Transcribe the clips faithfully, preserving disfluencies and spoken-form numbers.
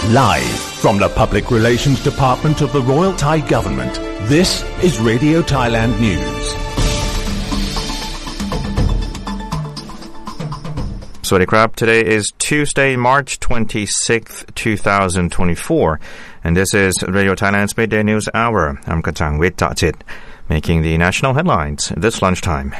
Live from the Public Relations Department of the Royal Thai Government, this is Radio Thailand News. สวัสดีครับ Today is Tuesday, March twenty-sixth, twenty twenty-four, and this is Radio Thailand's Midday News Hour. I'm Kachang Wittachit, making the national headlines this lunchtime.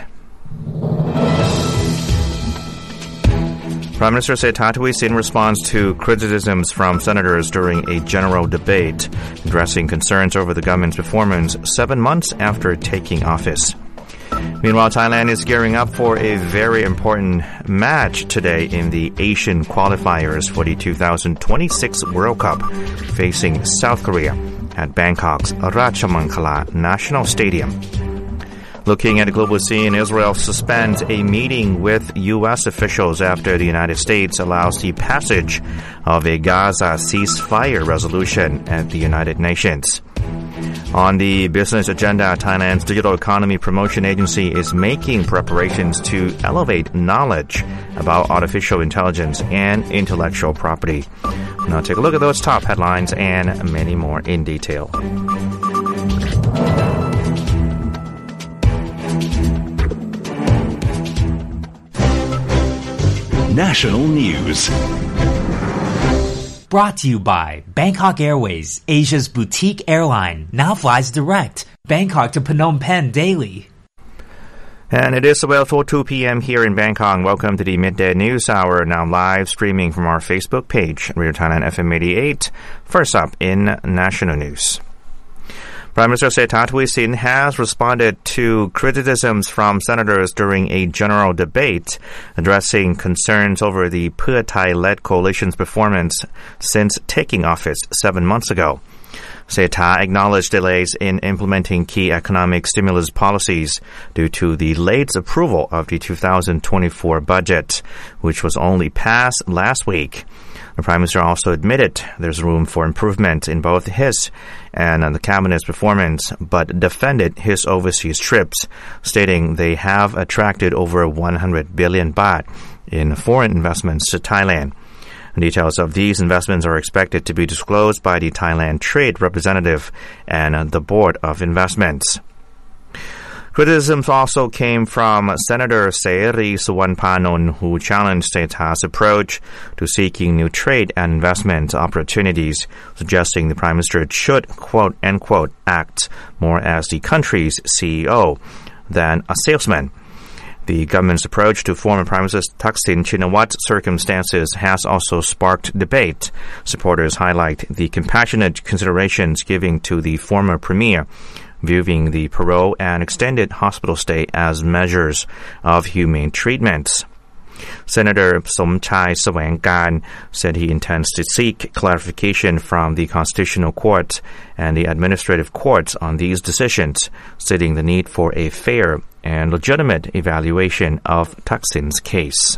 Prime Minister Sethar Thavisin responds to criticisms from senators during a general debate, addressing concerns over the government's performance seven months after taking office. Meanwhile, Thailand is gearing up for a very important match today in the Asian qualifiers for the two thousand twenty-six World Cup, facing South Korea at Bangkok's Ratchamangala National Stadium. Looking at the global scene, Israel suspends a meeting with U S officials after the United States allows the passage of a Gaza ceasefire resolution at the United Nations. On the business agenda, Thailand's Digital Economy Promotion Agency is making preparations to elevate knowledge about artificial intelligence and intellectual property. Now take a look at those top headlines and many more in detail. National News. Brought to you by Bangkok Airways, Asia's boutique airline, now flies direct, Bangkok to Phnom Penh daily. And it is twelve oh two p.m. here in Bangkok. Welcome to the Midday News Hour, now live streaming from our Facebook page, Radio Thailand F M eighty-eight. First up in national news. Prime Minister Sethar Thavisin has responded to criticisms from senators during a general debate, addressing concerns over the Pheu Thai-led coalition's performance since taking office seven months ago. Sethar acknowledged delays in implementing key economic stimulus policies due to the late approval of the two thousand twenty-four budget, which was only passed last week. The Prime Minister also admitted there's room for improvement in both his and the Cabinet's performance, but defended his overseas trips, stating they have attracted over one hundred billion baht in foreign investments to Thailand. Details of these investments are expected to be disclosed by the Thailand Trade Representative and the Board of Investments. Criticisms also came from Senator Seri Suwannpanont, who challenged Sethar's approach to seeking new trade and investment opportunities, suggesting the Prime Minister should, quote, end quote, act more as the country's C E O than a salesman. The government's approach to former Prime Minister Thaksin Shinawat's circumstances has also sparked debate. Supporters highlight the compassionate considerations given to the former premier, viewing the parole and extended hospital stay as measures of humane treatment. Senator Somchai Sawangkan said he intends to seek clarification from the Constitutional Court and the Administrative Courts on these decisions, stating the need for a fair and legitimate evaluation of Thaksin's case.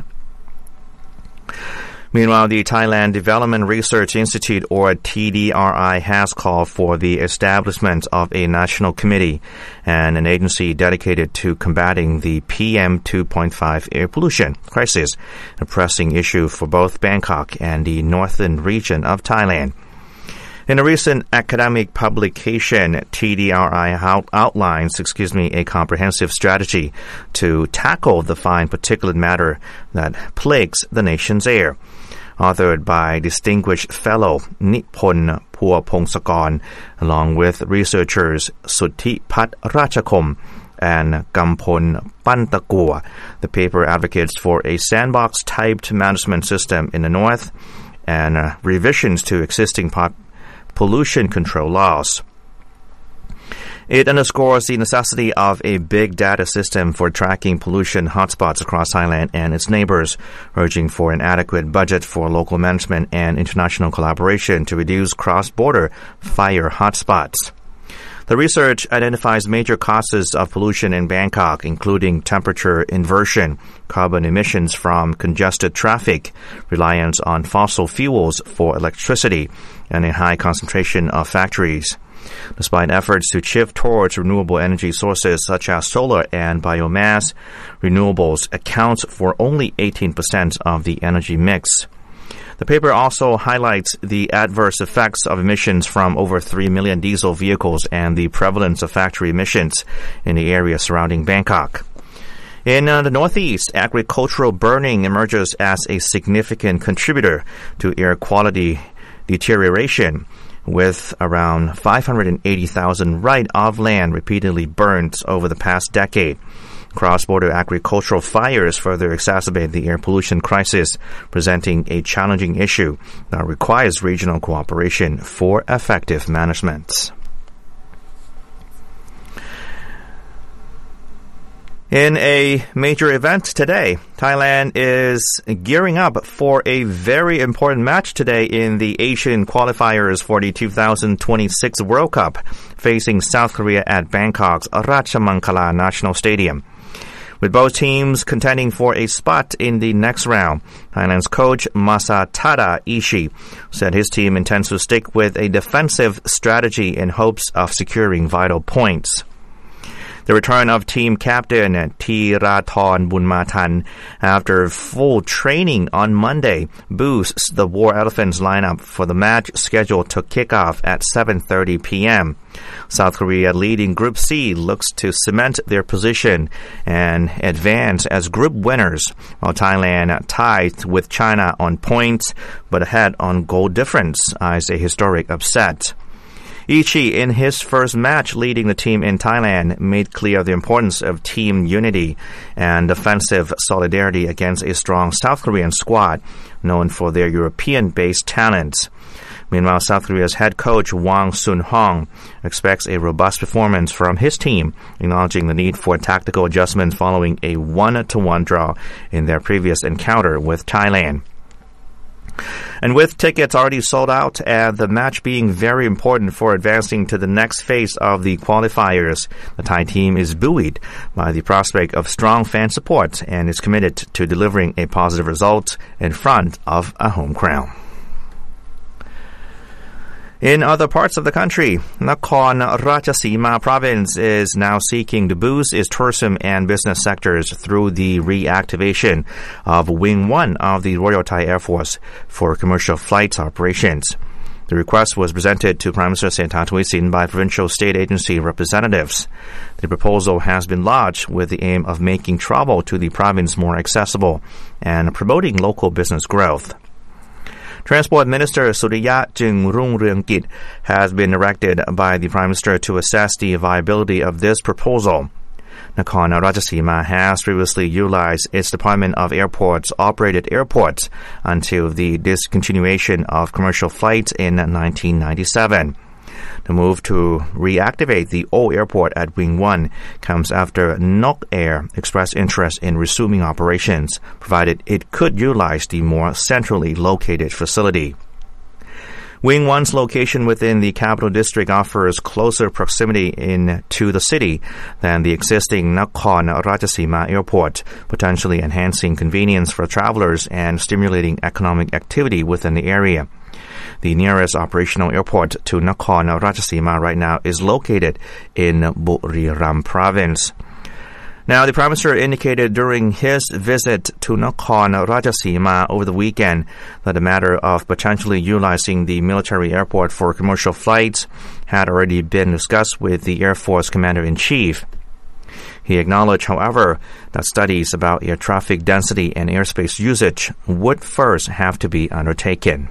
Meanwhile, the Thailand Development Research Institute, or T D R I, has called for the establishment of a national committee and an agency dedicated to combating the P M two point five air pollution crisis, a pressing issue for both Bangkok and the northern region of Thailand. In a recent academic publication, T D R I out- outlines, excuse me, a comprehensive strategy to tackle the fine particulate matter that plagues the nation's air. Authored by distinguished fellow Nipon Phuapongsakorn, along with researchers Suthipat Rachakom and Gampon Pantakua. The paper advocates for a sandbox-typed management system in the north and uh, revisions to existing pop- pollution control laws. It underscores the necessity of a big data system for tracking pollution hotspots across Thailand and its neighbors, urging for an adequate budget for local management and international collaboration to reduce cross-border fire hotspots. The research identifies major causes of pollution in Bangkok, including temperature inversion, carbon emissions from congested traffic, reliance on fossil fuels for electricity, and a high concentration of factories. Despite efforts to shift towards renewable energy sources such as solar and biomass, renewables account for only eighteen percent of the energy mix. The paper also highlights the adverse effects of emissions from over three million diesel vehicles and the prevalence of factory emissions in the area surrounding Bangkok. In uh, the northeast, agricultural burning emerges as a significant contributor to air quality deterioration, with around five hundred eighty thousand right of land repeatedly burned over the past decade. Cross-border agricultural fires further exacerbate the air pollution crisis, presenting a challenging issue that requires regional cooperation for effective management. In a major event today, Thailand is gearing up for a very important match today in the Asian qualifiers for the two thousand twenty-six World Cup, facing South Korea at Bangkok's Ratchamangala National Stadium. With both teams contending for a spot in the next round, Thailand's coach Masatada Ishii said his team intends to stick with a defensive strategy in hopes of securing vital points. The return of team captain Thirathorn Bunmatan after full training on Monday boosts the War Elephants lineup for the match scheduled to kick off at seven thirty p.m. South Korea, leading Group C, looks to cement their position and advance as group winners, while Thailand tied with China on points but ahead on goal difference as a historic upset. Ishii, in his first match leading the team in Thailand, made clear the importance of team unity and defensive solidarity against a strong South Korean squad known for their European-based talents. Meanwhile, South Korea's head coach Wang Sun-hong expects a robust performance from his team, acknowledging the need for tactical adjustments following a one to one draw in their previous encounter with Thailand. And with tickets already sold out and the match being very important for advancing to the next phase of the qualifiers, the Thai team is buoyed by the prospect of strong fan support and is committed to delivering a positive result in front of a home crowd. In other parts of the country, Nakhon Ratchasima province is now seeking to boost its tourism and business sectors through the reactivation of Wing one of the Royal Thai Air Force for commercial flight operations. The request was presented to Prime Minister Srettha Thavisin by provincial state agency representatives. The proposal has been lodged with the aim of making travel to the province more accessible and promoting local business growth. Transport Minister Suriya Jungrungrungkit has been directed by the Prime Minister to assess the viability of this proposal. Nakhon Ratchasima has previously utilized its Department of Airports operated airports until the discontinuation of commercial flights in nineteen ninety-seven. The move to reactivate the old airport at Wing one comes after Nok Air expressed interest in resuming operations, provided it could utilize the more centrally located facility. Wing one's location within the capital district offers closer proximity in to the city than the existing Nakhon Ratchasima airport, potentially enhancing convenience for travelers and stimulating economic activity within the area. The nearest operational airport to Nakhon Ratchasima right now is located in Buriram province. Now, the Prime Minister indicated during his visit to Nakhon Ratchasima over the weekend that the matter of potentially utilizing the military airport for commercial flights had already been discussed with the Air Force Commander-in-Chief. He acknowledged, however, that studies about air traffic density and airspace usage would first have to be undertaken.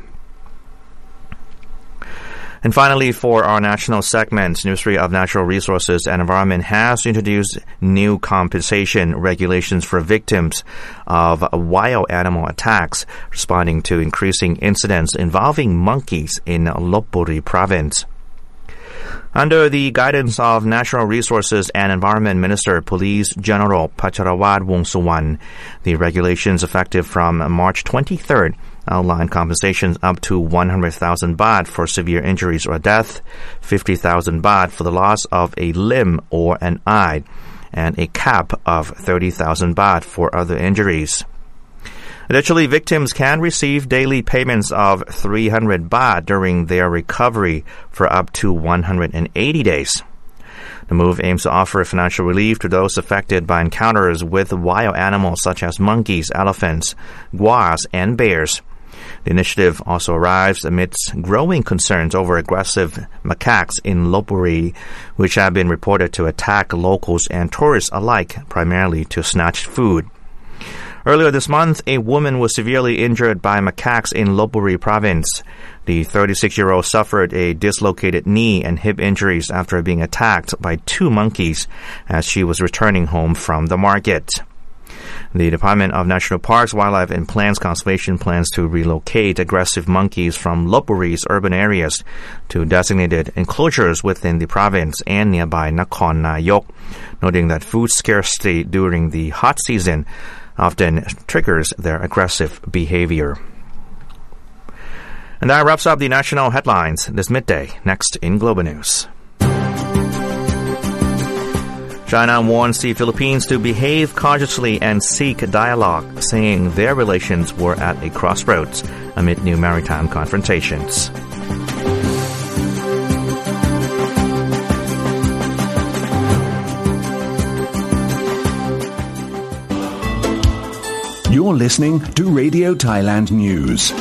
And finally, for our national segment, Ministry of Natural Resources and Environment has introduced new compensation regulations for victims of wild animal attacks, responding to increasing incidents involving monkeys in Lopburi province. Under the guidance of Natural Resources and Environment Minister Police General Pacharawat Wongsuwan, the regulations effective from March twenty-third outline compensations up to one hundred thousand baht for severe injuries or death, fifty thousand baht for the loss of a limb or an eye, and a cap of thirty thousand baht for other injuries. Additionally, victims can receive daily payments of three hundred baht during their recovery for up to one hundred eighty days. The move aims to offer financial relief to those affected by encounters with wild animals such as monkeys, elephants, guars, and bears. The initiative also arrives amidst growing concerns over aggressive macaques in Lopburi, which have been reported to attack locals and tourists alike, primarily to snatch food. Earlier this month, a woman was severely injured by macaques in Lopburi province. The thirty-six-year-old suffered a dislocated knee and hip injuries after being attacked by two monkeys as she was returning home from the market. The Department of National Parks, Wildlife and Plants Conservation plans to relocate aggressive monkeys from Lopburi's urban areas to designated enclosures within the province and nearby Nakhon Nayok, noting that food scarcity during the hot season often triggers their aggressive behavior. And that wraps up the national headlines this midday. Next in Global News. China warns the Philippines to behave cautiously and seek dialogue, saying their relations were at a crossroads amid new maritime confrontations. You're listening to Radio Thailand News.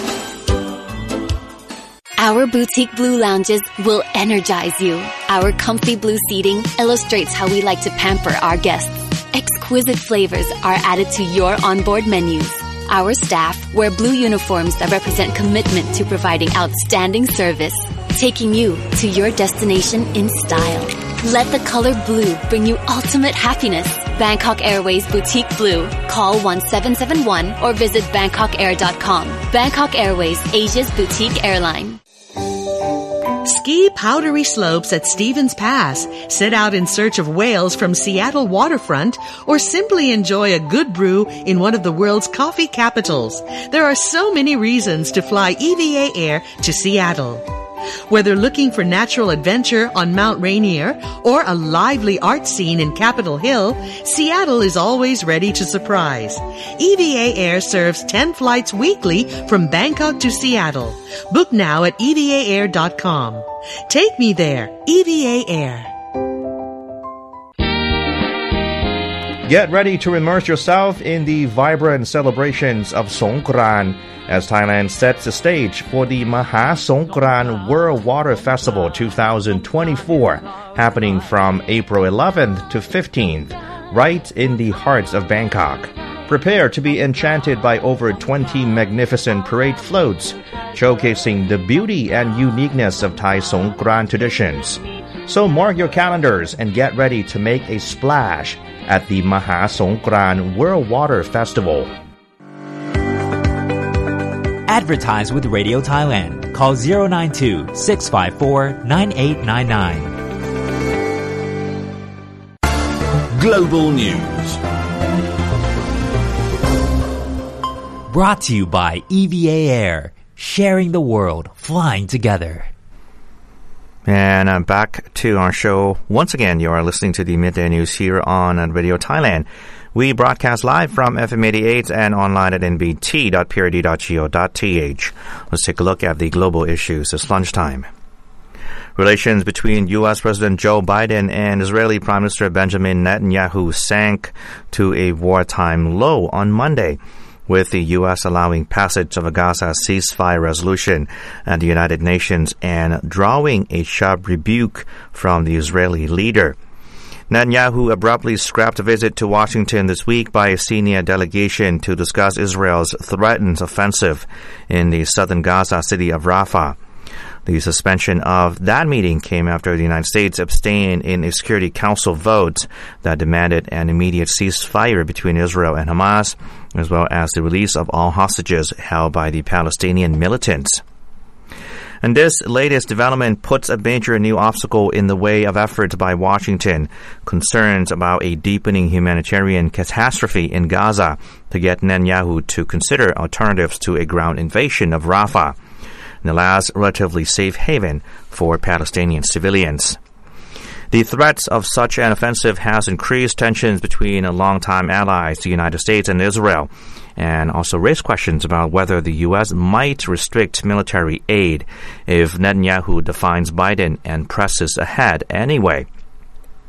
Our boutique blue lounges will energize you. Our comfy blue seating illustrates how we like to pamper our guests. Exquisite flavors are added to your onboard menus. Our staff wear blue uniforms that represent commitment to providing outstanding service, taking you to your destination in style. Let the color blue bring you ultimate happiness. Bangkok Airways Boutique Blue. Call one seven seven one or visit bangkok air dot com. Bangkok Airways, Asia's boutique airline. Ski powdery slopes at Stevens Pass, set out in search of whales from Seattle waterfront, or simply enjoy a good brew in one of the world's coffee capitals. There are so many reasons to fly E V A Air to Seattle. Whether looking for natural adventure on Mount Rainier or a lively art scene in Capitol Hill, Seattle is always ready to surprise. E V A Air serves ten flights weekly from Bangkok to Seattle. Book now at E V A air dot com. Take me there, E V A Air. Get ready to immerse yourself in the vibrant celebrations of Songkran as Thailand sets the stage for the Maha Songkran World Water Festival twenty twenty-four, happening from April eleventh to fifteenth, right in the heart of Bangkok. Prepare to be enchanted by over twenty magnificent parade floats, showcasing the beauty and uniqueness of Thai Songkran traditions. So mark your calendars and get ready to make a splash at the Maha Songkran World Water Festival. Advertise with Radio Thailand. Call zero nine two, six five four, nine eight nine nine. Global News. Brought to you by E V A Air. Sharing the world, flying together. And uh, back to our show. Once again, you are listening to the Midday News here on uh, Radio Thailand. We broadcast live from F M eighty-eight and online at n b t dot p r d dot go dot t h. Let's take a look at the global issues this lunchtime. Relations between U S. President Joe Biden and Israeli Prime Minister Benjamin Netanyahu sank to a wartime low on Monday, with the U S allowing passage of a Gaza ceasefire resolution at the United Nations and drawing a sharp rebuke from the Israeli leader. Netanyahu abruptly scrapped a visit to Washington this week by a senior delegation to discuss Israel's threatened offensive in the southern Gaza city of Rafah. The suspension of that meeting came after the United States abstained in a Security Council vote that demanded an immediate ceasefire between Israel and Hamas, as well as the release of all hostages held by the Palestinian militants. And this latest development puts a major new obstacle in the way of efforts by Washington, concerns about a deepening humanitarian catastrophe in Gaza, to get Netanyahu to consider alternatives to a ground invasion of Rafah, the last relatively safe haven for Palestinian civilians. The threats of such an offensive has increased tensions between longtime allies, the United States and Israel, and also raised questions about whether the U S might restrict military aid if Netanyahu defies Biden and presses ahead anyway.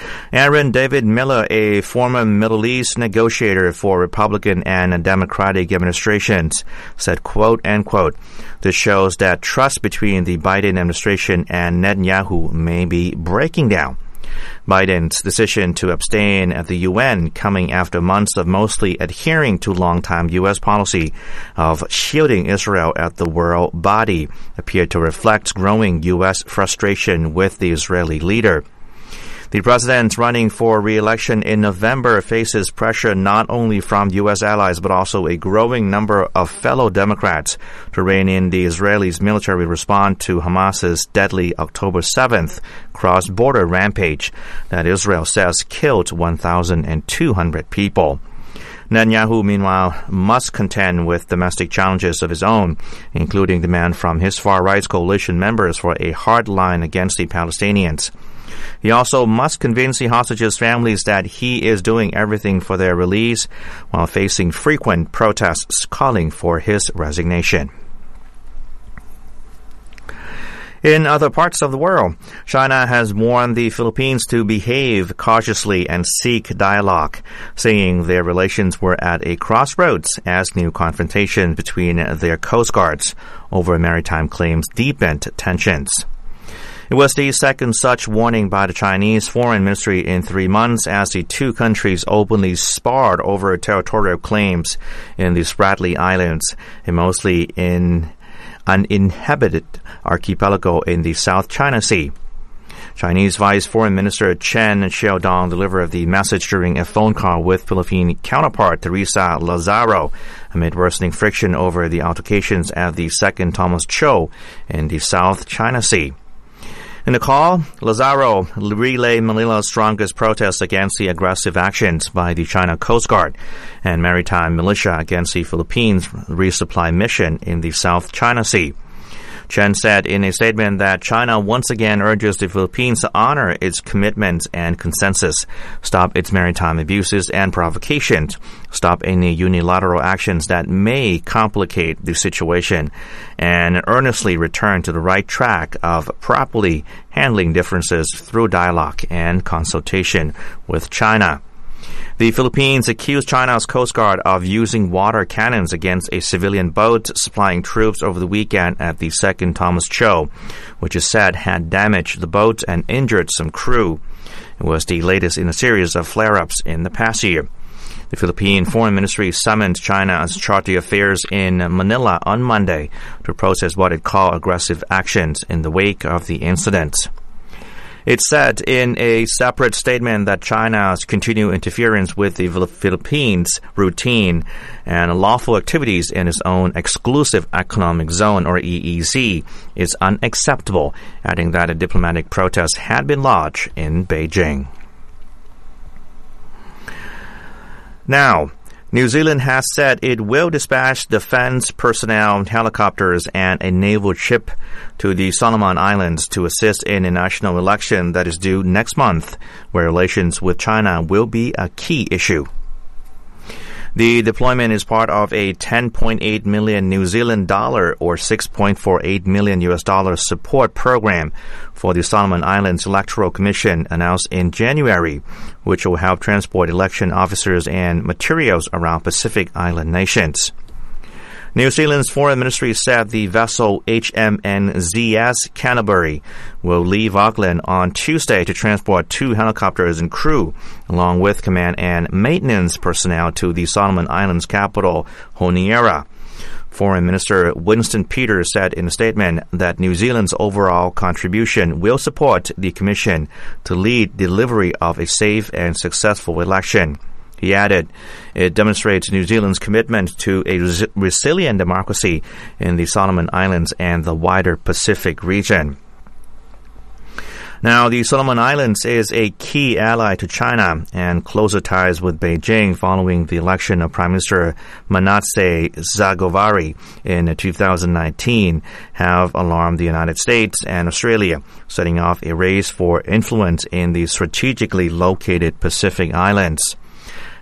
Aaron David Miller, a former Middle East negotiator for Republican and Democratic administrations, said, quote, end quote, "This shows that trust between the Biden administration and Netanyahu may be breaking down." Biden's decision to abstain at the U N, coming after months of mostly adhering to longtime U S policy of shielding Israel at the world body, appeared to reflect growing U S frustration with the Israeli leader. The president running for re-election in November faces pressure not only from U S allies but also a growing number of fellow Democrats to rein in the Israelis' military response to Hamas's deadly October seventh cross-border rampage that Israel says killed one thousand two hundred people. Netanyahu, meanwhile, must contend with domestic challenges of his own, including demand from his far-right coalition members for a hard line against the Palestinians. He also must convince the hostages' families that he is doing everything for their release while facing frequent protests calling for his resignation. In other parts of the world, China has warned the Philippines to behave cautiously and seek dialogue, saying their relations were at a crossroads as new confrontations between their coast guards over maritime claims deepened tensions. It was the second such warning by the Chinese Foreign Ministry in three months as the two countries openly sparred over territorial claims in the Spratly Islands, a mostly in uninhabited archipelago in the South China Sea. Chinese Vice Foreign Minister Chen Xiaodong delivered the message during a phone call with Philippine counterpart Teresa Lazaro amid worsening friction over the altercations at the Second Thomas Cho in the South China Sea. In the call, Lazaro relayed Manila's strongest protest against the aggressive actions by the China Coast Guard and maritime militia against the Philippines' resupply mission in the South China Sea. Chen said in a statement that China once again urges the Philippines to honor its commitments and consensus, stop its maritime abuses and provocations, stop any unilateral actions that may complicate the situation, and earnestly return to the right track of properly handling differences through dialogue and consultation with China. The Philippines accused China's Coast Guard of using water cannons against a civilian boat supplying troops over the weekend at the Second Thomas Cho, which is said had damaged the boat and injured some crew. It was the latest in a series of flare-ups in the past year. The Philippine Foreign Ministry summoned China's Chargé d'Affaires in Manila on Monday to protest what it called aggressive actions in the wake of the incident. It said in a separate statement that China's continued interference with the Philippines' routine and lawful activities in its own exclusive economic zone, or E E Z, is unacceptable, adding that a diplomatic protest had been lodged in Beijing. Now, New Zealand has said it will dispatch defense personnel, helicopters, and a naval ship to the Solomon Islands to assist in a national election that is due next month, where relations with China will be a key issue. The deployment is part of a ten point eight million New Zealand dollar or six point four eight million U S dollar support program for the Solomon Islands Electoral Commission announced in January, which will help transport election officers and materials around Pacific Island nations. New Zealand's Foreign Ministry said the vessel H M N Z S Canterbury will leave Auckland on Tuesday to transport two helicopters and crew, along with command and maintenance personnel to the Solomon Islands capital, Honiara. Foreign Minister Winston Peters said in a statement that New Zealand's overall contribution will support the Commission to lead delivery of a safe and successful election. He added, it demonstrates New Zealand's commitment to a res- resilient democracy in the Solomon Islands and the wider Pacific region. Now, the Solomon Islands is a key ally to China and closer ties with Beijing following the election of Prime Minister Manasseh Zagovari in two thousand nineteen have alarmed the United States and Australia, setting off a race for influence in the strategically located Pacific Islands.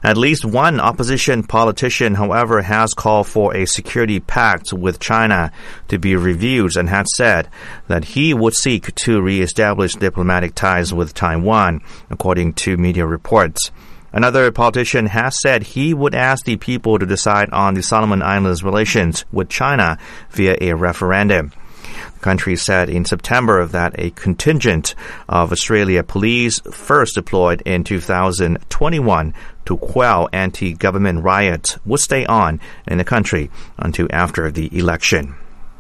At least one opposition politician, however, has called for a security pact with China to be reviewed and had said that he would seek to re-establish diplomatic ties with Taiwan, according to media reports. Another politician has said he would ask the people to decide on the Solomon Islands' relations with China via a referendum. The country said in September that a contingent of Australia police first deployed in two thousand twenty-one to quell anti-government riots would stay on in the country until after the election.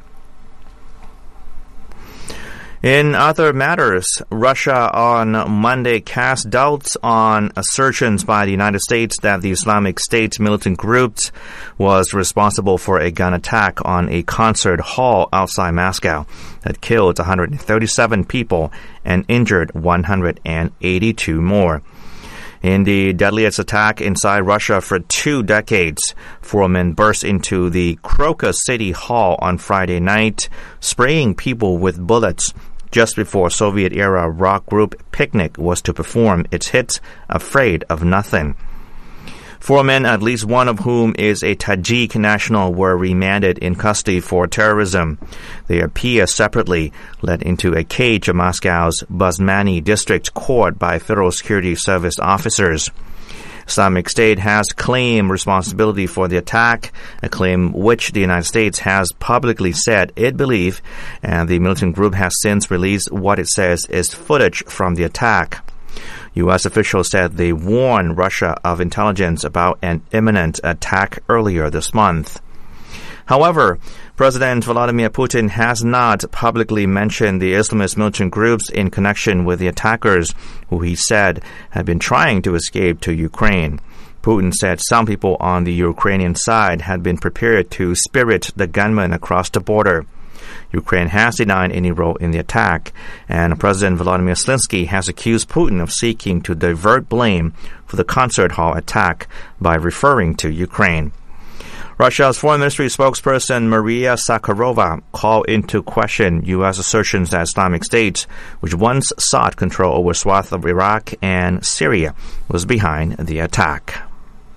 In other matters, Russia on Monday cast doubts on assertions by the United States that the Islamic State militant group was responsible for a gun attack on a concert hall outside Moscow that killed one hundred thirty-seven people and injured one hundred eighty-two more. In the deadliest attack inside Russia for two decades, four men burst into the Crocus City Hall on Friday night, spraying people with bullets just before Soviet-era rock group Picnic was to perform its hit, Afraid of Nothing. Four men, at least one of whom is a Tajik national, were remanded in custody for terrorism. They appear separately, led into a cage of Moscow's Basmany district court by Federal Security Service officers. Islamic State has claimed responsibility for the attack, a claim which the United States has publicly said it believes, and the militant group has since released what it says is footage from the attack. U S officials said they warned Russia of intelligence about an imminent attack earlier this month. However, President Vladimir Putin has not publicly mentioned the Islamist militant groups in connection with the attackers, who he said had been trying to escape to Ukraine. Putin said some people on the Ukrainian side had been prepared to spirit the gunmen across the border. Ukraine has denied any role in the attack, and President Volodymyr Zelensky has accused Putin of seeking to divert blame for the concert hall attack by referring to Ukraine. Russia's Foreign Ministry spokesperson Maria Zakharova called into question U S assertions that Islamic State, which once sought control over swath of Iraq and Syria, was behind the attack.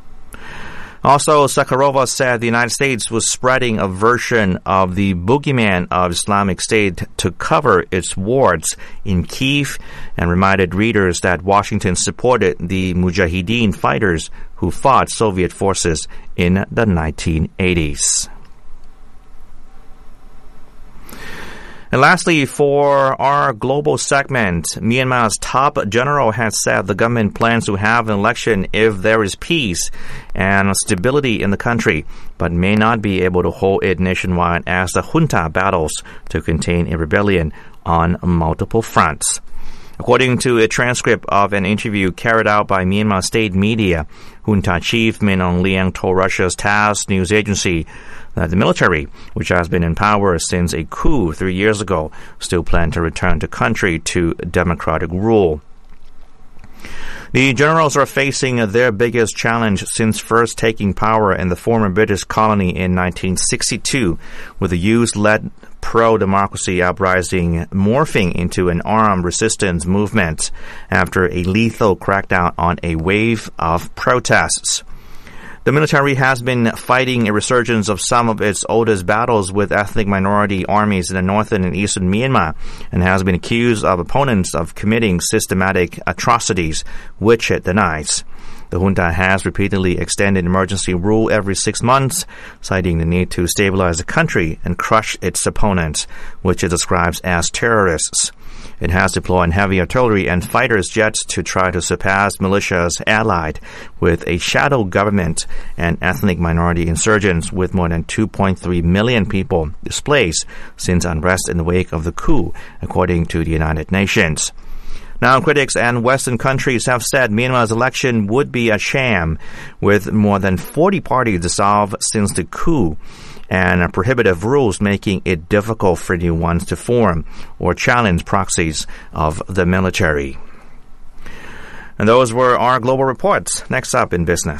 Also, Zakharova said the United States was spreading a version of the boogeyman of Islamic State to cover its warts in Kyiv, and reminded readers that Washington supported the Mujahideen fighters who fought Soviet forces in the nineteen eighties. And lastly, for our global segment, Myanmar's top general has said the government plans to have an election if there is peace and stability in the country, but may not be able to hold it nationwide as the junta battles to contain a rebellion on multiple fronts. According to a transcript of an interview carried out by Myanmar state media, junta chief Min Aung Hlaing told Russia's T A S S news agency that the military, which has been in power since a coup three years ago, still plan to return the country to democratic rule. The generals are facing their biggest challenge since first taking power in the former British colony in nineteen sixty-two, with the youth-led pro-democracy uprising morphing into an armed resistance movement after a lethal crackdown on a wave of protests. The military has been fighting a resurgence of some of its oldest battles with ethnic minority armies in the northern and eastern Myanmar, and has been accused of opponents of committing systematic atrocities, which it denies. The junta has repeatedly extended emergency rule every six months, citing the need to stabilize the country and crush its opponents, which it describes as terrorists. It has deployed heavy artillery and fighters jets to try to surpass militias allied with a shadow government and ethnic minority insurgents, with more than two point three million people displaced since unrest in the wake of the coup, according to the United Nations. Now, critics and Western countries have said Myanmar's election would be a sham, with more than forty parties dissolved since the coup, and prohibitive rules making it difficult for new ones to form or challenge proxies of the military. And those were our global reports. Next up in business.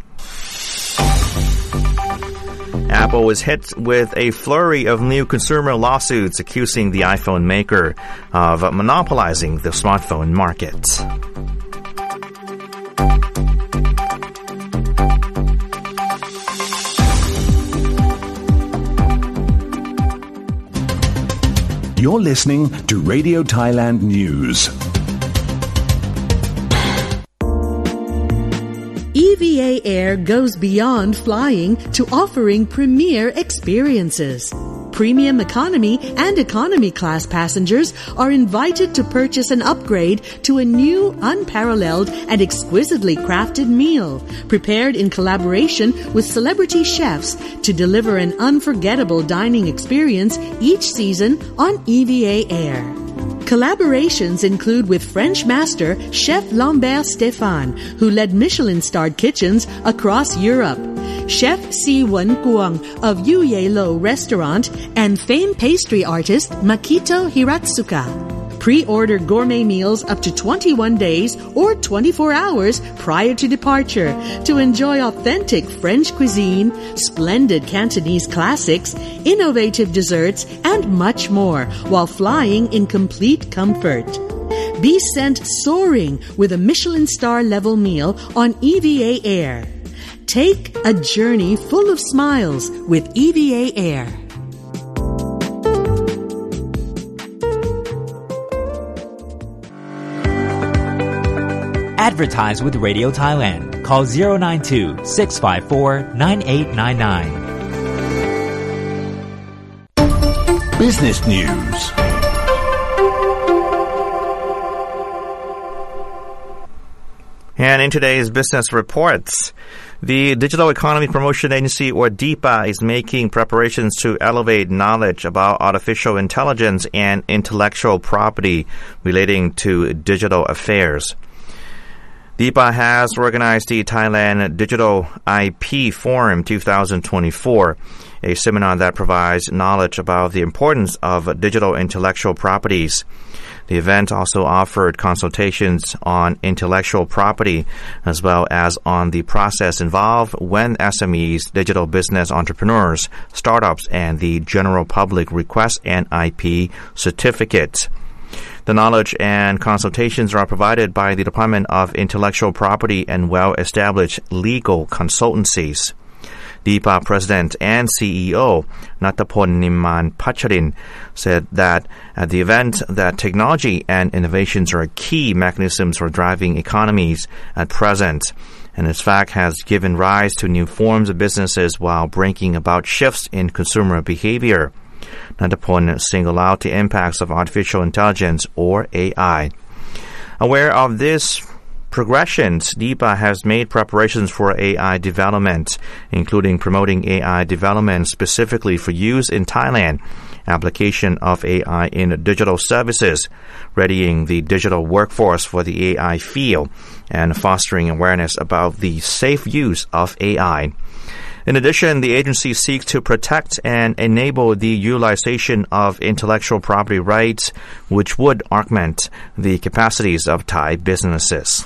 Apple is hit with a flurry of new consumer lawsuits accusing the iPhone maker of monopolizing the smartphone market. You're listening to Radio Thailand News. E V A Air goes beyond flying to offering premier experiences. Premium economy and economy class passengers are invited to purchase an upgrade to a new, unparalleled, and exquisitely crafted meal, prepared in collaboration with celebrity chefs to deliver an unforgettable dining experience each season on E V A Air. Collaborations include with French master Chef Lambert Stéphane, who led Michelin-starred kitchens across Europe, Chef Si Wen Guang of Yu Ye Lo Restaurant, and famed pastry artist Makito Hiratsuka. Pre-order gourmet meals up to twenty-one days or twenty-four hours prior to departure to enjoy authentic French cuisine, splendid Cantonese classics, innovative desserts, and much more while flying in complete comfort. Be sent soaring with a Michelin star level meal on E V A Air. Take a journey full of smiles with E V A Air. Advertise with Radio Thailand. Call zero nine two, six five four, nine eight nine nine. Business News. And in today's business reports, the Digital Economy Promotion Agency, or D I P A, is making preparations to elevate knowledge about artificial intelligence and intellectual property relating to digital affairs. D I P A has organized the Thailand Digital I P Forum twenty twenty-four, a seminar that provides knowledge about the importance of digital intellectual properties. The event also offered consultations on intellectual property as well as on the process involved when S M Es, digital business entrepreneurs, startups, and the general public request an I P certificate. The knowledge and consultations are provided by the Department of Intellectual Property and well-established legal consultancies. D I P A President and C E O Nattapol Nimman Pacharin said that at the event that technology and innovations are key mechanisms for driving economies at present, and in fact has given rise to new forms of businesses while bringing about shifts in consumer behavior. Nattapol singled out the impacts of artificial intelligence, or A I. Aware of this progressions, D I P A has made preparations for A I development, including promoting A I development specifically for use in Thailand, application of A I in digital services, readying the digital workforce for the A I field, and fostering awareness about the safe use of A I. In addition, the agency seeks to protect and enable the utilization of intellectual property rights, which would augment the capacities of Thai businesses.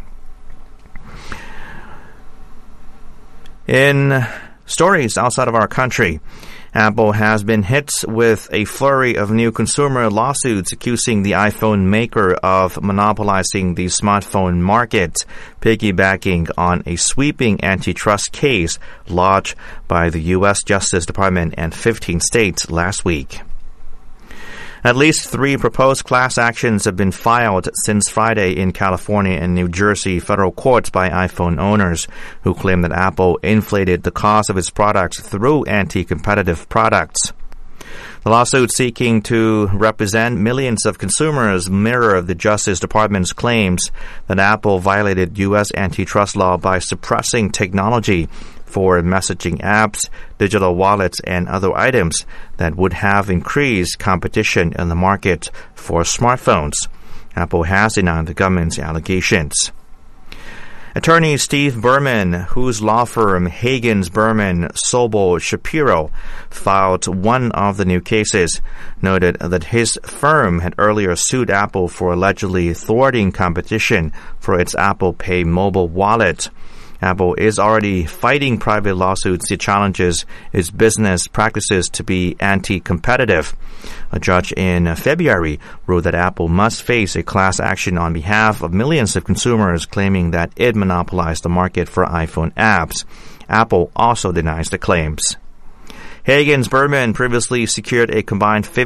In stories outside of our country, Apple has been hit with a flurry of new consumer lawsuits accusing the iPhone maker of monopolizing the smartphone market, piggybacking on a sweeping antitrust case lodged by the U S Justice Department and fifteen states last week. At least three proposed class actions have been filed since Friday in California and New Jersey federal courts by iPhone owners who claim that Apple inflated the cost of its products through anti-competitive products. The lawsuit seeking to represent millions of consumers mirror the Justice Department's claims that Apple violated U S antitrust law by suppressing technology for messaging apps, digital wallets, and other items that would have increased competition in the market for smartphones. Apple has denied the government's allegations. Attorney Steve Berman, whose law firm Hagens Berman Sobel Shapiro filed one of the new cases, noted that his firm had earlier sued Apple for allegedly thwarting competition for its Apple Pay mobile wallet. Apple is already fighting private lawsuits that challenges its business practices to be anti-competitive. A judge in February ruled that Apple must face a class action on behalf of millions of consumers claiming that it monopolized the market for iPhone apps. Apple also denies the claims. Hagens Berman previously secured a combined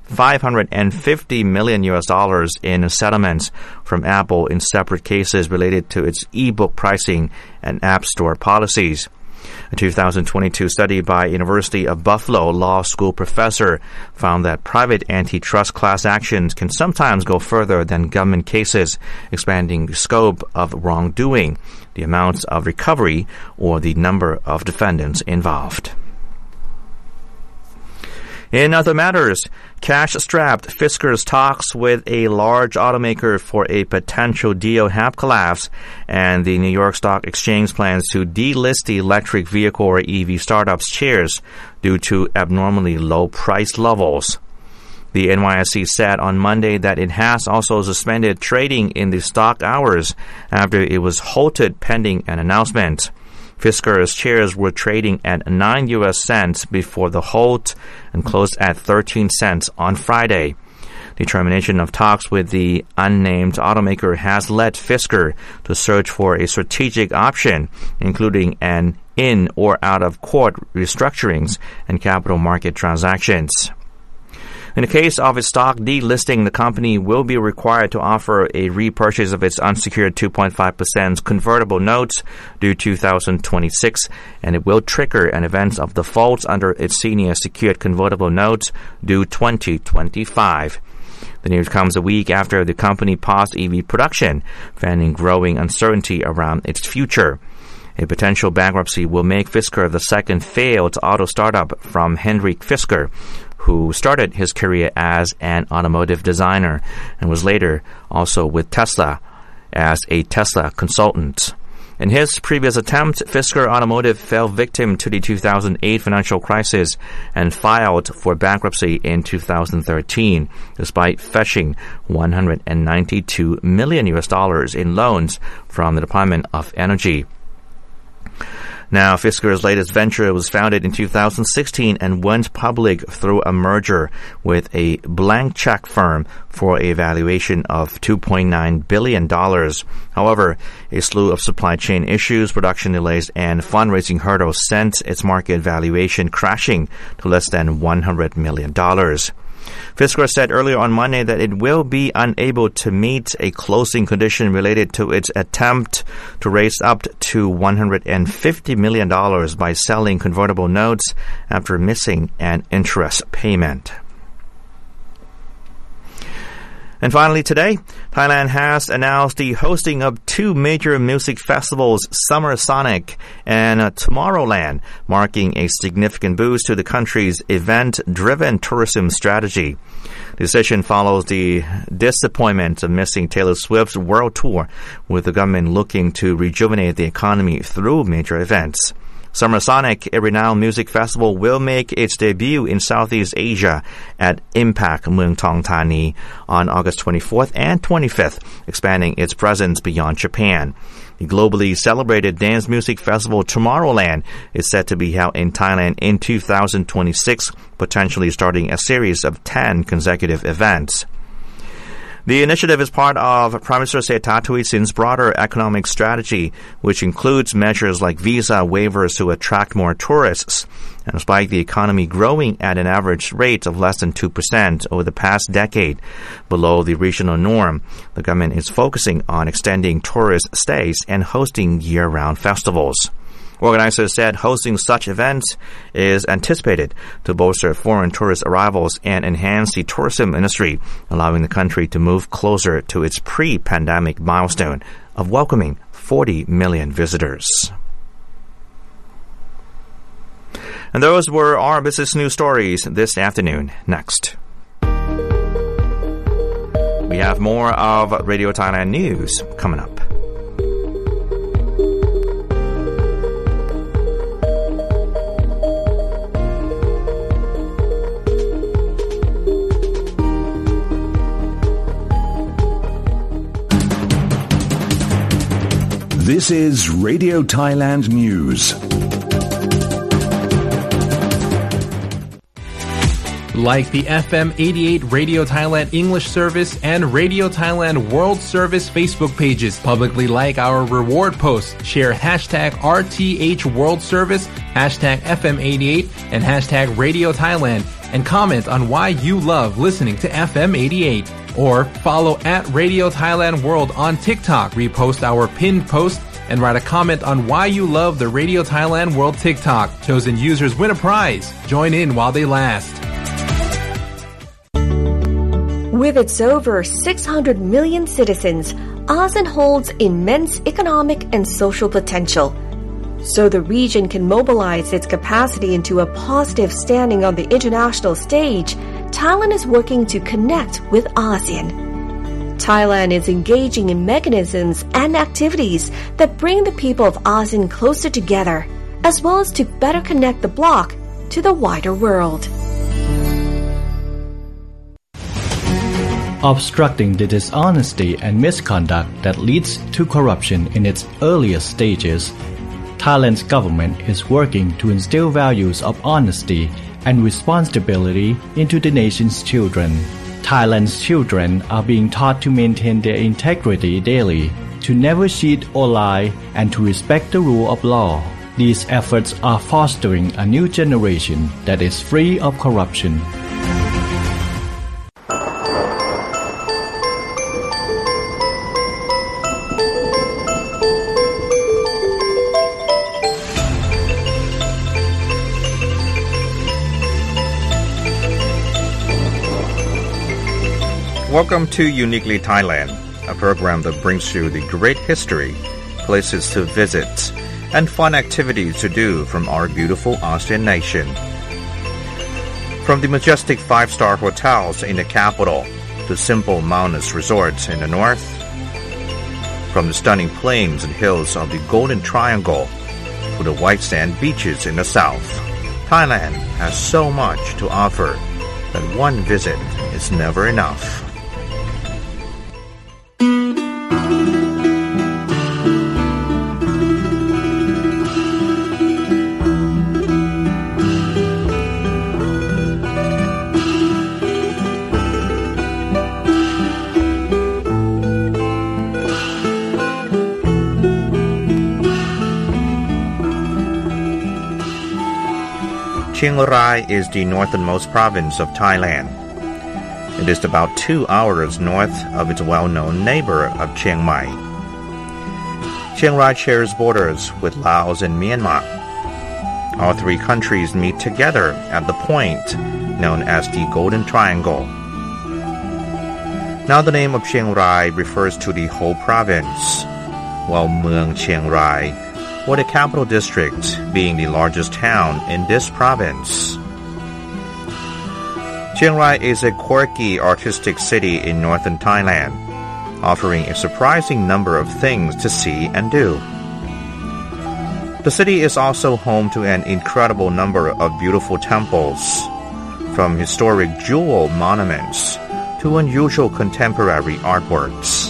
five hundred fifty million U S dollars in settlements from Apple in separate cases related to its e-book pricing and App Store policies. A two thousand twenty-two study by University of Buffalo Law School professor found that private antitrust class actions can sometimes go further than government cases, expanding the scope of wrongdoing, the amounts of recovery, or the number of defendants involved. In other matters, cash-strapped Fiskars talks with a large automaker for a potential deal have collapsed, and the New York Stock Exchange plans to delist the electric vehicle or E V startups shares due to abnormally low price levels. The N Y S E said on Monday that it has also suspended trading in the stock hours after it was halted pending an announcement. Fiskars shares were trading at nine U S cents before the halt and closed at thirteen cents on Friday. The termination of talks with the unnamed automaker has led Fiskars to search for a strategic option, including an in or out of court restructurings and capital market transactions. In the case of its stock delisting, the company will be required to offer a repurchase of its unsecured two point five percent convertible notes due two thousand twenty-six, and it will trigger an event of default under its senior secured convertible notes due twenty twenty-five. The news comes a week after the company paused E V production, fanning growing uncertainty around its future. A potential bankruptcy will make Fiskars the second failed auto startup from Henrik Fisker, who started his career as an automotive designer and was later also with Tesla as a Tesla consultant. In his previous attempt, Fisker Automotive fell victim to the two thousand eight financial crisis and filed for bankruptcy in two thousand thirteen, despite fetching one hundred ninety-two million U S dollars in loans from the Department of Energy. Now, Fiskars' latest venture was founded in two thousand sixteen and went public through a merger with a blank check firm for a valuation of two point nine billion dollars. However, a slew of supply chain issues, production delays, and fundraising hurdles sent its market valuation crashing to less than one hundred million dollars. Fiskars said earlier on Monday that it will be unable to meet a closing condition related to its attempt to raise up to one hundred fifty million dollars by selling convertible notes after missing an interest payment. And finally today, Thailand has announced the hosting of two major music festivals, Summer Sonic and uh, Tomorrowland, marking a significant boost to the country's event-driven tourism strategy. The decision follows the disappointment of missing Taylor Swift's world tour, with the government looking to rejuvenate the economy through major events. Summer Sonic, a renowned music festival, will make its debut in Southeast Asia at Impact Mueang Thong Thani on August twenty-fourth and twenty-fifth, expanding its presence beyond Japan. The globally celebrated dance music festival Tomorrowland is set to be held in Thailand in two thousand twenty-six, potentially starting a series of ten consecutive events. The initiative is part of Prime Minister Srettha Thavisin's broader economic strategy, which includes measures like visa waivers to attract more tourists. And despite the economy growing at an average rate of less than two percent over the past decade, below the regional norm, the government is focusing on extending tourist stays and hosting year-round festivals. Organizers said hosting such events is anticipated to bolster foreign tourist arrivals and enhance the tourism industry, allowing the country to move closer to its pre-pandemic milestone of welcoming forty million visitors. And those were our business news stories this afternoon. Next, we have more of Radio Thailand News coming up. This is Radio Thailand News. Like the F M eighty-eight Radio Thailand English Service and Radio Thailand World Service Facebook pages. Publicly like our reward posts. Share hashtag R T H World Service, hashtag F M eighty-eight, and hashtag Radio Thailand and comment on why you love listening to F M eighty-eight. Or follow at Radio Thailand World on TikTok, repost our pinned post, and write a comment on why you love the Radio Thailand World TikTok. Chosen users win a prize. Join in while they last. With its over six hundred million citizens, ASEAN holds immense economic and social potential. So the region can mobilize its capacity into a positive standing on the international stage, Thailand is working to connect with ASEAN. Thailand is engaging in mechanisms and activities that bring the people of ASEAN closer together, as well as to better connect the bloc to the wider world. Obstructing the dishonesty and misconduct that leads to corruption in its earliest stages, Thailand's government is working to instill values of honesty and responsibility into the nation's children. Thailand's children are being taught to maintain their integrity daily, to never cheat or lie, and to respect the rule of law. These efforts are fostering a new generation that is free of corruption. Welcome to Uniquely Thailand, a program that brings you the great history, places to visit, and fun activities to do from our beautiful ASEAN nation. From the majestic five-star hotels in the capital to simple mountainous resorts in the north, from the stunning plains and hills of the Golden Triangle to the white sand beaches in the south, Thailand has so much to offer that one visit is never enough. Chiang Rai is the northernmost province of Thailand. It is about two hours north of its well-known neighbor of Chiang Mai. Chiang Rai shares borders with Laos and Myanmar. All three countries meet together at the point known as the Golden Triangle. Now the name of Chiang Rai refers to the whole province, while Mueang Chiang Rai, or the capital district, being the largest town in this province. Chiang Rai is a quirky artistic city in northern Thailand, offering a surprising number of things to see and do. The city is also home to an incredible number of beautiful temples, from historic jewel monuments to unusual contemporary artworks.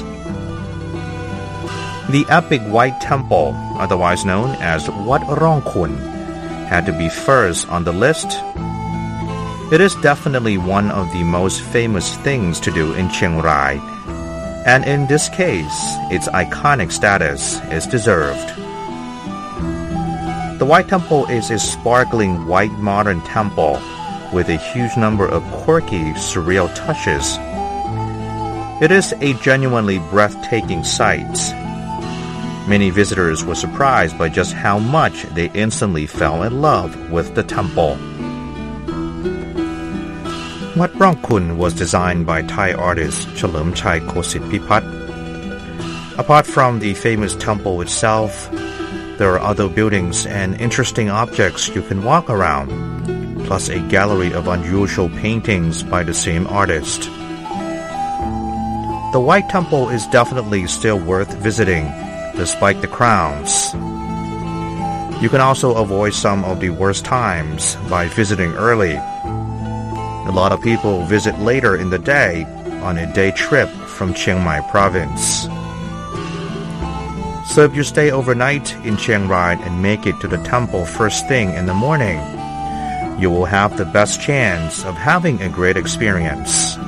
The epic White Temple, otherwise known as Wat Rongkhun, had to be first on the list. It is definitely one of the most famous things to do in Chiang Rai, and in this case, its iconic status is deserved. The White Temple is a sparkling white modern temple with a huge number of quirky, surreal touches. It is a genuinely breathtaking sight. Many visitors were surprised by just how much they instantly fell in love with the temple. Wat Rongkhun was designed by Thai artist Chalermchai Kositpipat. Apart from the famous temple itself, there are other buildings and interesting objects you can walk around, plus a gallery of unusual paintings by the same artist. The White Temple is definitely still worth visiting, despite the crowds. You can also avoid some of the worst times by visiting early. A lot of people visit later in the day on a day trip from Chiang Mai province. So if you stay overnight in Chiang Rai and make it to the temple first thing in the morning, you will have the best chance of having a great experience.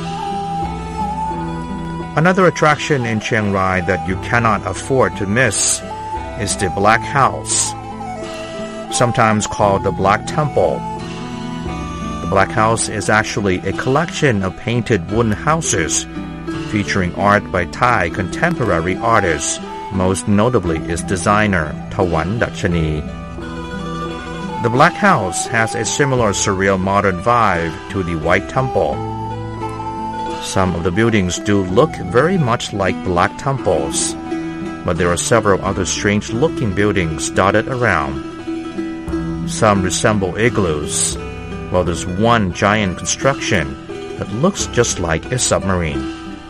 Another attraction in Chiang Rai that you cannot afford to miss is the Black House, sometimes called the Black Temple. The Black House is actually a collection of painted wooden houses featuring art by Thai contemporary artists. Most notably is designer Thawan Dachani. The Black House has a similar surreal modern vibe to the White Temple. Some of the buildings do look very much like Black Temples, but there are several other strange-looking buildings dotted around. Some resemble igloos, while there's one giant construction that looks just like a submarine.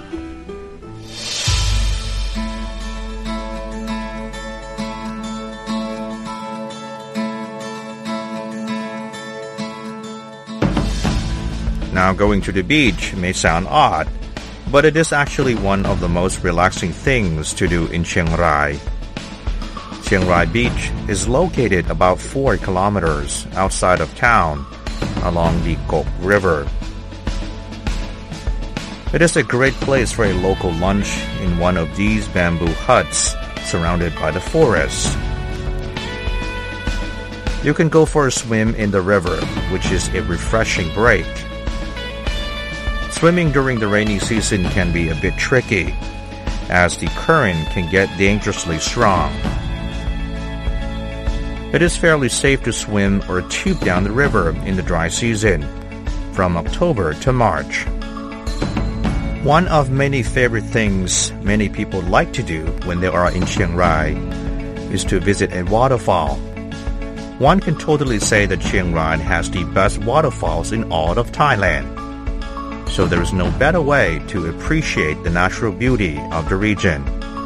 Now, going to the beach may sound odd, but it is actually one of the most relaxing things to do in Chiang Rai. Chiang Rai Beach is located about four kilometers outside of town along the Kok River. It is a great place for a local lunch in one of these bamboo huts surrounded by the forest. You can go for a swim in the river, which is a refreshing break. Swimming during the rainy season can be a bit tricky, as the current can get dangerously strong. It is fairly safe to swim or tube down the river in the dry season, from October to March. One of many favorite things many people like to do when they are in Chiang Rai is to visit a waterfall. One can totally say that Chiang Rai has the best waterfalls in all of Thailand. So there is no better way to appreciate the natural beauty of the region.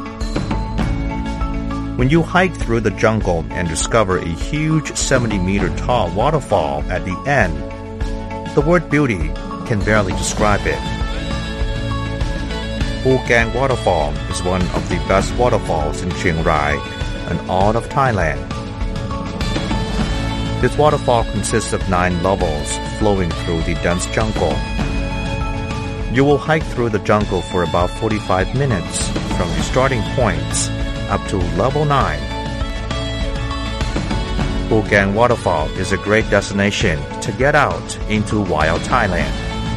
When you hike through the jungle and discover a huge seventy meter tall waterfall at the end, the word beauty can barely describe it. Phu Gang Waterfall is one of the best waterfalls in Chiang Rai and all of Thailand. This waterfall consists of nine levels flowing through the dense jungle. You will hike through the jungle for about forty-five minutes from the starting points up to level nine. Phu Gang Waterfall is a great destination to get out into wild Thailand.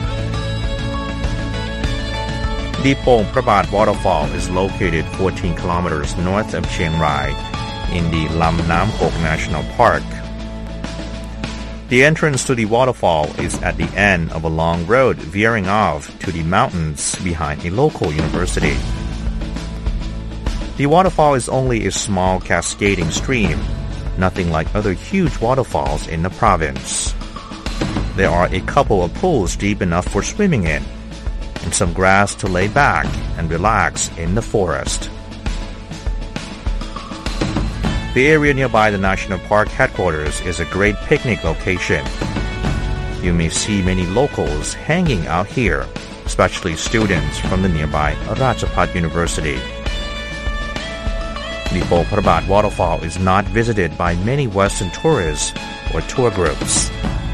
The Pong Prabat Waterfall is located fourteen kilometers north of Chiang Rai in the Lam Nam Kok National Park. The entrance to the waterfall is at the end of a long road veering off to the mountains behind a local university. The waterfall is only a small cascading stream, nothing like other huge waterfalls in the province. There are a couple of pools deep enough for swimming in, and some grass to lay back and relax in the forest. The area nearby the National Park headquarters is a great picnic location. You may see many locals hanging out here, especially students from the nearby Ratchapat University. The Pong Prabat Waterfall is not visited by many Western tourists or tour groups.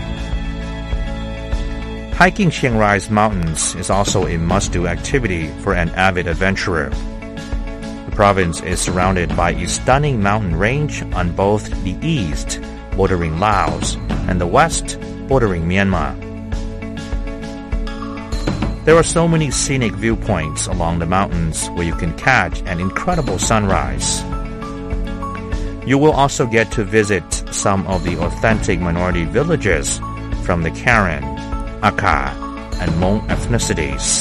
Hiking Chiang Rai's mountains is also a must-do activity for an avid adventurer. The province is surrounded by a stunning mountain range on both the east, bordering Laos, and the west, bordering Myanmar. There are so many scenic viewpoints along the mountains where you can catch an incredible sunrise. You will also get to visit some of the authentic minority villages from the Karen, Akha, and Hmong ethnicities.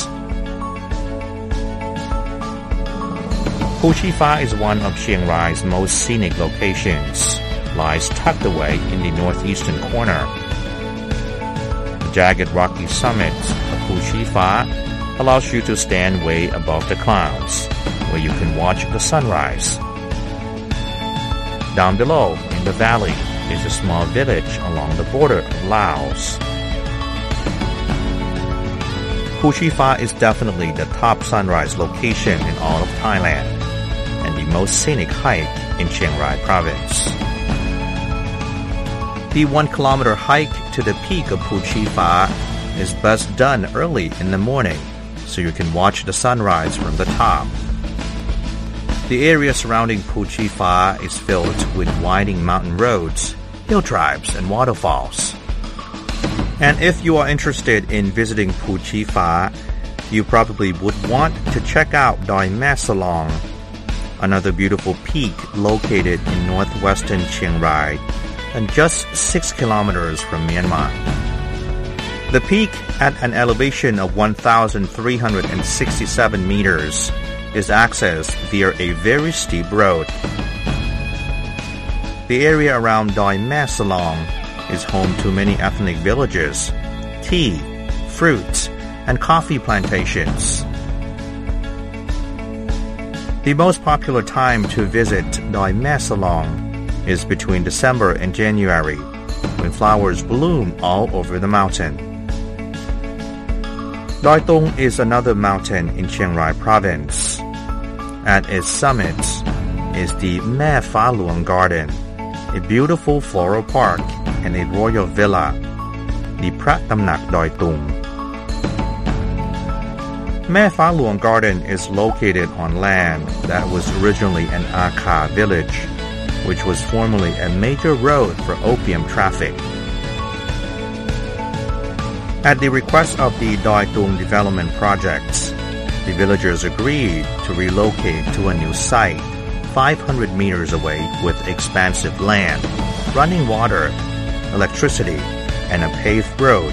Phu Chi Pha is one of Chiang Rai's most scenic locations, lies tucked away in the northeastern corner. The jagged rocky summit of Phu Chi Pha allows you to stand way above the clouds, where you can watch the sunrise. Down below, in the valley, is a small village along the border of Laos. Phu Chi Pha is definitely the top sunrise location in all of Thailand, and the most scenic hike in Chiang Rai province. The one kilometer hike to the peak of Phu Chi Pha is best done early in the morning, so you can watch the sunrise from the top. The area surrounding Phu Chi Pha is filled with winding mountain roads, hill tribes, and waterfalls. And if you are interested in visiting Phu Chi Fa, you probably would want to check out Doi Ma Salong, another beautiful peak located in northwestern Chiang Rai and just six kilometers from Myanmar. The peak, at an elevation of one thousand three hundred sixty-seven meters, is accessed via a very steep road. The area around Doi Ma Salong is home to many ethnic villages, tea, fruits, and coffee plantations. The most popular time to visit Doi Ma Salong is between December and January, when flowers bloom all over the mountain. Doi Tung is another mountain in Chiang Rai province. At its summit is the Mae Fa Luang Garden, a beautiful floral park and a royal villa, the Prat Tam Nak Doi Tung. Mae Fa Luang Garden is located on land that was originally an Akha village, which was formerly a major road for opium traffic. At the request of the Doi Tung development projects, the villagers agreed to relocate to a new site five hundred meters away with expansive land, running water, electricity, and a paved road.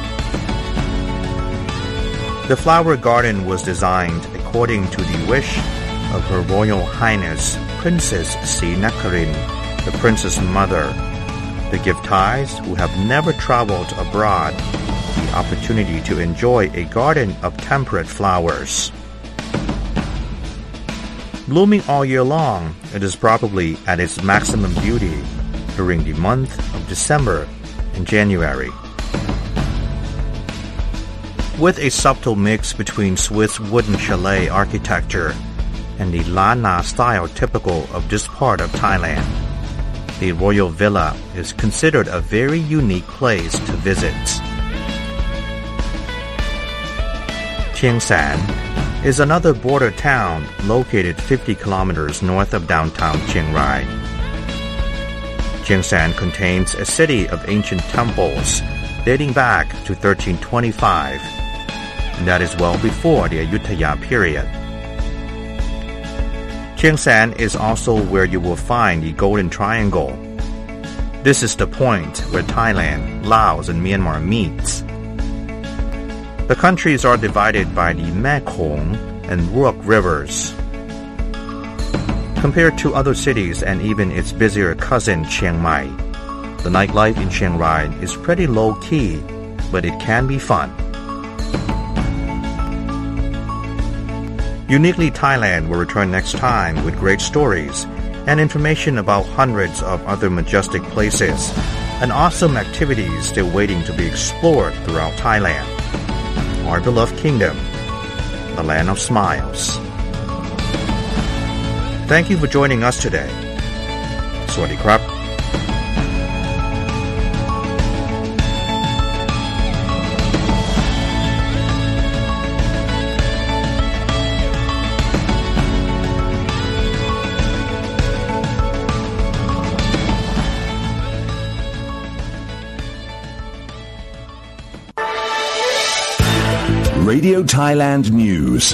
The flower garden was designed according to the wish of Her Royal Highness Princess Srinakarin, the Princess Mother, to give Thais who have never traveled abroad the opportunity to enjoy a garden of temperate flowers. Blooming all year long, it is probably at its maximum beauty during the month of December and January. With a subtle mix between Swiss wooden chalet architecture and the Lana style typical of this part of Thailand, the Royal Villa is considered a very unique place to visit. Chiang San is another border town located fifty kilometers north of downtown Chiang Rai. Chiang San contains a city of ancient temples dating back to thirteen twenty-five, and that is well before the Ayutthaya period. Chiang San is also where you will find the Golden Triangle. This is the point where Thailand, Laos, and Myanmar meet. The countries are divided by the Mekong and Ruok rivers. Compared to other cities and even its busier cousin Chiang Mai, the nightlife in Chiang Rai is pretty low-key, but it can be fun. Uniquely Thailand will return next time with great stories and information about hundreds of other majestic places and awesome activities still waiting to be explored throughout Thailand. Our beloved kingdom, the land of smiles. Thank you for joining us today. Sawasdee krap. Radio Thailand News.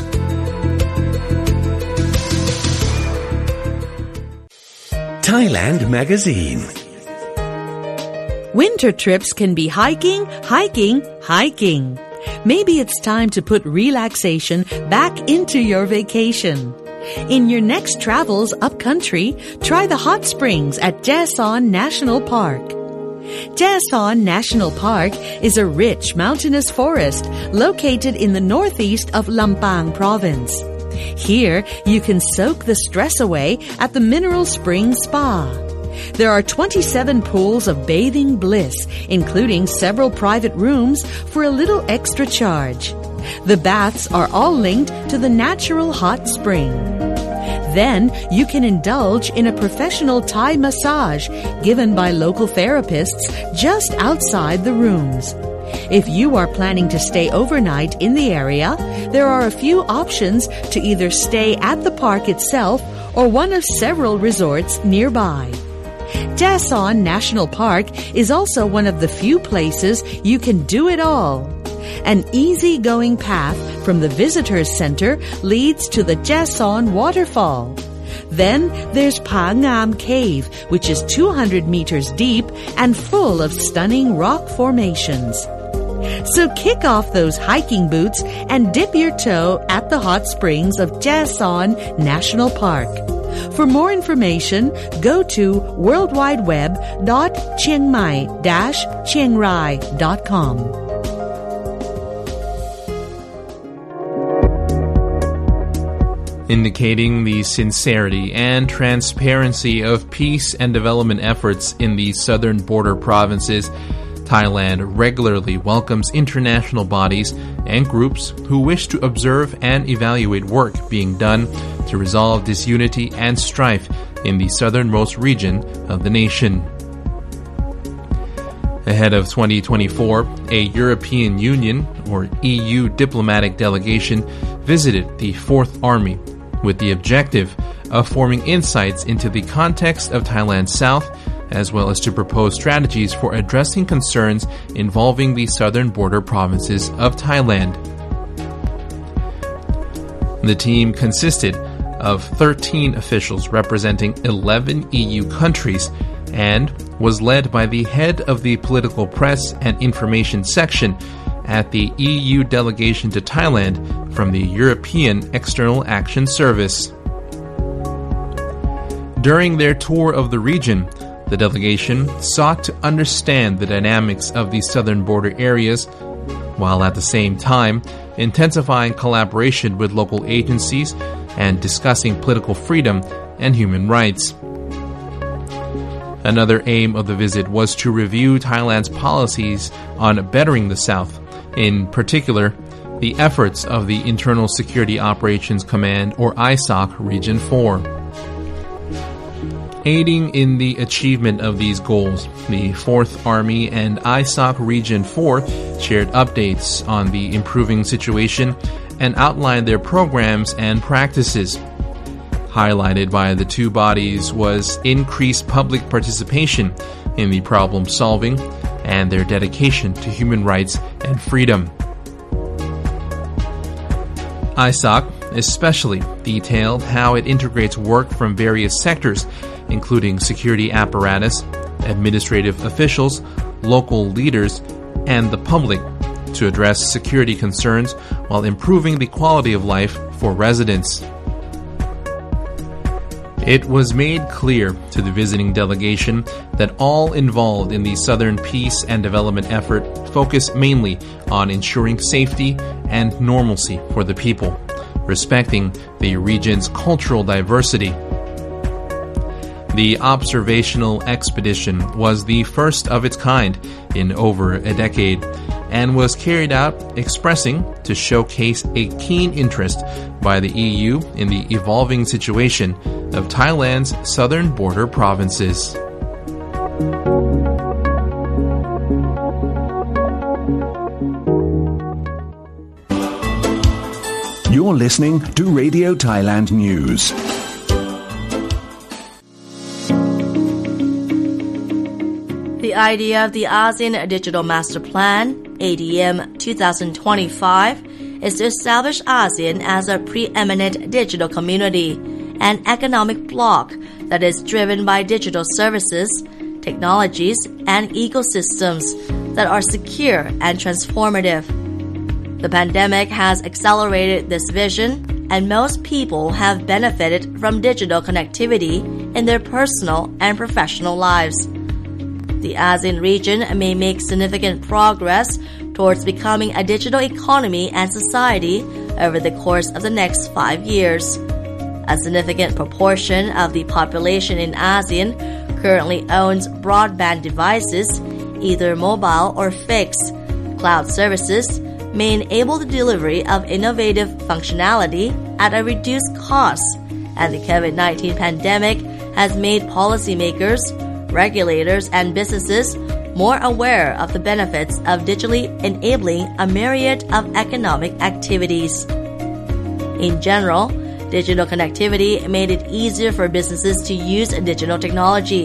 Thailand Magazine. Winter trips can be hiking, hiking, hiking. Maybe it's time to put relaxation back into your vacation. In your next travels upcountry, try the hot springs at Jaeson National Park. Jaeson National Park is a rich mountainous forest located in the northeast of Lampang province. Here, you can soak the stress away at the Mineral Spring Spa. There are twenty-seven pools of bathing bliss, including several private rooms for a little extra charge. The baths are all linked to the natural hot spring. Then you can indulge in a professional Thai massage given by local therapists just outside the rooms. If you are planning to stay overnight in the area, there are a few options to either stay at the park itself or one of several resorts nearby. Jason National Park is also one of the few places you can do it all. An easy-going path from the Visitors Center leads to the Jason Waterfall. Then there's Pa Ngam Cave, which is two hundred meters deep and full of stunning rock formations. So kick off those hiking boots and dip your toe at the hot springs of Jason National Park. For more information, go to world wide web dot chiang mai dash chiang rai dot com. Indicating the sincerity and transparency of peace and development efforts in the southern border provinces, Thailand regularly welcomes international bodies and groups who wish to observe and evaluate work being done to resolve disunity and strife in the southernmost region of the nation. Ahead of twenty twenty-four, a European Union, or E U, diplomatic delegation visited the Fourth Army with the objective of forming insights into the context of Thailand's south, as well as to propose strategies for addressing concerns involving the southern border provinces of Thailand. The team consisted of thirteen officials representing eleven E U countries and was led by the head of the political press and information section at the E U delegation to Thailand from the European External Action Service. During their tour of the region, the delegation sought to understand the dynamics of the southern border areas, while at the same time intensifying collaboration with local agencies and discussing political freedom and human rights. Another aim of the visit was to review Thailand's policies on bettering the South, in particular, the efforts of the Internal Security Operations Command, or I S O C, Region four. Aiding in the achievement of these goals, the Fourth Army and I S O C Region four shared updates on the improving situation and outlined their programs and practices. Highlighted by the two bodies was increased public participation in the problem solving and their dedication to human rights and freedom. I S O C especially detailed how it integrates work from various sectors, including security apparatus, administrative officials, local leaders, and the public, to address security concerns while improving the quality of life for residents. It was made clear to the visiting delegation that all involved in the Southern peace and development effort focus mainly on ensuring safety and normalcy for the people, respecting the region's cultural diversity. The observational expedition was the first of its kind in over a decade and was carried out expressing to showcase a keen interest by the E U in the evolving situation of Thailand's southern border provinces. You're listening to Radio Thailand News. The idea of the ASEAN Digital Master Plan, A D M twenty twenty-five, is to establish ASEAN as a preeminent digital community and economic bloc that is driven by digital services, technologies, and ecosystems that are secure and transformative. The pandemic has accelerated this vision, and most people have benefited from digital connectivity in their personal and professional lives. The ASEAN region may make significant progress towards becoming a digital economy and society over the course of the next five years. A significant proportion of the population in ASEAN currently owns broadband devices, either mobile or fixed. Cloud services may enable the delivery of innovative functionality at a reduced cost, and the COVID nineteen pandemic has made policymakers, regulators, and businesses more aware of the benefits of digitally enabling a myriad of economic activities. In general, digital connectivity made it easier for businesses to use digital technology,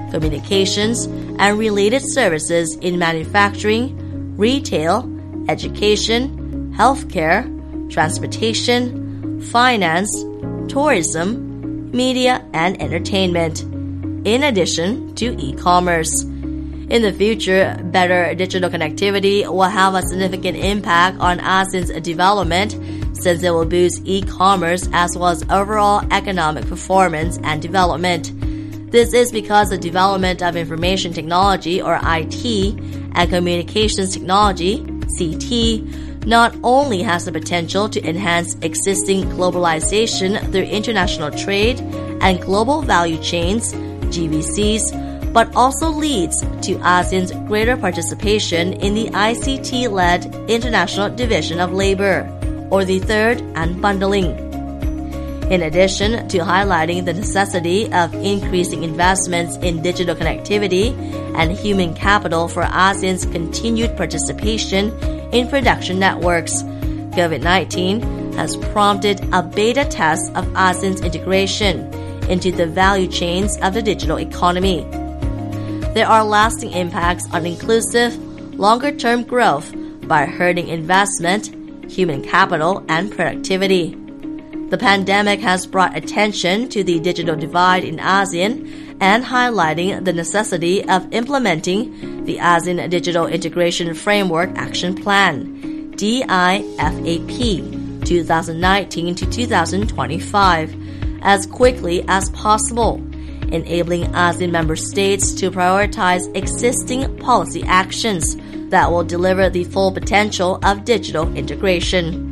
communications, and related services in manufacturing, retail, education, healthcare, transportation, finance, tourism, media, and entertainment, in addition to e-commerce. In the future, better digital connectivity will have a significant impact on ASEAN's development, since it will boost e-commerce as well as overall economic performance and development. This is because the development of information technology, or I T, and communications technology, C T, not only has the potential to enhance existing globalization through international trade and global value chains, G V Cs, but also leads to ASEAN's greater participation in the I C T-led International Division of Labor, or the Third Unbundling. In addition to highlighting the necessity of increasing investments in digital connectivity and human capital for ASEAN's continued participation in production networks, COVID nineteen has prompted a beta test of ASEAN's integration into the value chains of the digital economy. There are lasting impacts on inclusive, longer-term growth by herding investment, human capital, and productivity. The pandemic has brought attention to the digital divide in ASEAN and highlighting the necessity of implementing the ASEAN Digital Integration Framework Action Plan, D I F A P, twenty nineteen to twenty twenty-five, as quickly as possible, enabling ASEAN member states to prioritize existing policy actions that will deliver the full potential of digital integration.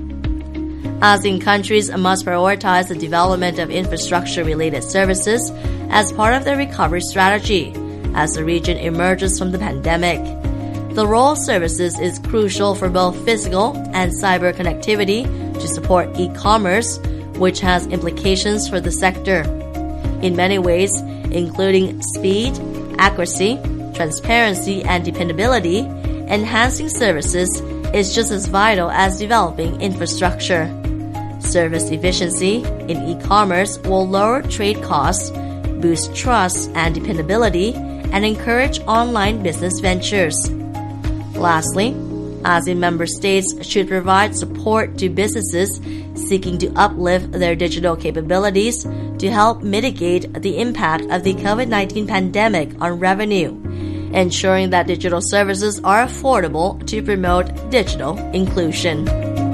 ASEAN countries must prioritize the development of infrastructure-related services as part of their recovery strategy as the region emerges from the pandemic. The role of services is crucial for both physical and cyber connectivity to support e-commerce, which has implications for the sector. In many ways, including speed, accuracy, transparency, and dependability, enhancing services is just as vital as developing infrastructure. Service efficiency in e-commerce will lower trade costs, boost trust and dependability, and encourage online business ventures. Lastly, ASEAN member states should provide support to businesses seeking to uplift their digital capabilities to help mitigate the impact of the COVID nineteen pandemic on revenue, ensuring that digital services are affordable to promote digital inclusion.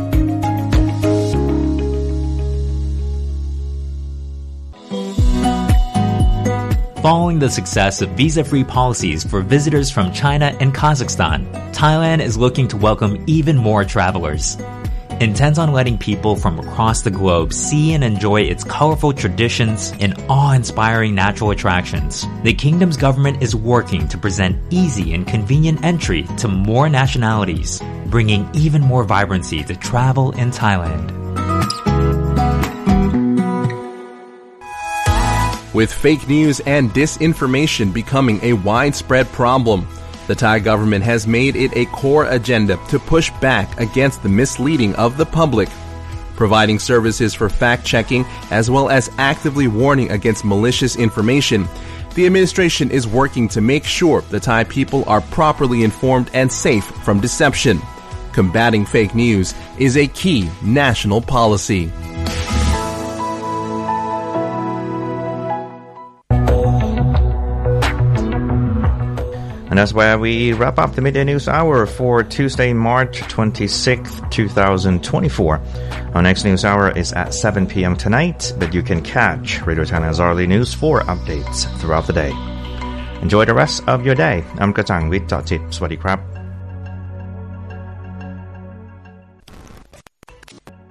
Following the success of visa-free policies for visitors from China and Kazakhstan, Thailand is looking to welcome even more travelers. Intent on letting people from across the globe see and enjoy its colorful traditions and awe-inspiring natural attractions, the kingdom's government is working to present easy and convenient entry to more nationalities, bringing even more vibrancy to travel in Thailand. With fake news and disinformation becoming a widespread problem, the Thai government has made it a core agenda to push back against the misleading of the public, providing services for fact-checking as well as actively warning against malicious information. The administration is working to make sure the Thai people are properly informed and safe from deception. Combating fake news is a key national policy. And that's where we wrap up the Midday News Hour for Tuesday, March twenty-sixth, twenty twenty-four. Our next news hour is at seven p.m. tonight, but you can catch Radio Thailand's Hourly News for updates throughout the day. Enjoy the rest of your day. I'm Kachang with Jachit. Swadee krap.